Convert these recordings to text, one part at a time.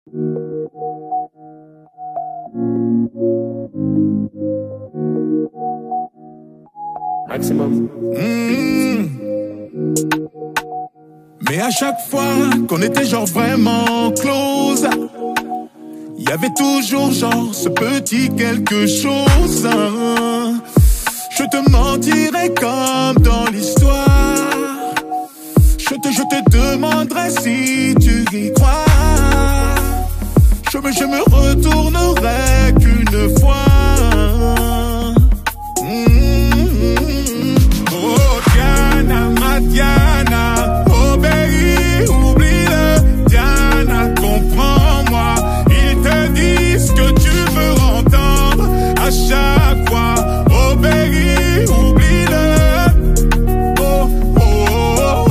Maximum. Mais à chaque fois qu'on était genre vraiment close, il y avait toujours genre ce petit quelque chose. Je te mentirais comme dans l'histoire. Je te demanderais si tu y crois. Je me retournerai qu'une fois. Oh Diana, ma Diana, obéis, oublie-le. Diana, comprends-moi. Ils te disent ce que tu veux entendre à chaque fois. Obéis, oublie-le. Oh, oh, oh,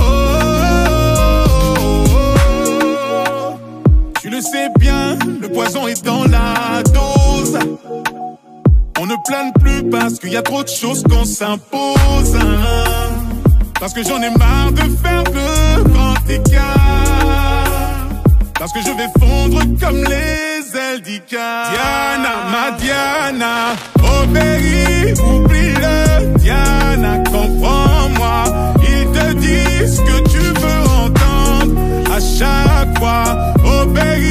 oh, oh. Tu le sais bien, le poison est dans la dose. On ne plane plus parce qu'il y a trop de choses qu'on s'impose. Parce que j'en ai marre de faire le grand écart. Parce que je vais fondre comme les ailes d'Icare. Diana, ma Diana, obéis, oublie-le. Diana, comprends-moi. Ils te disent ce que tu veux entendre à chaque fois. Obéis.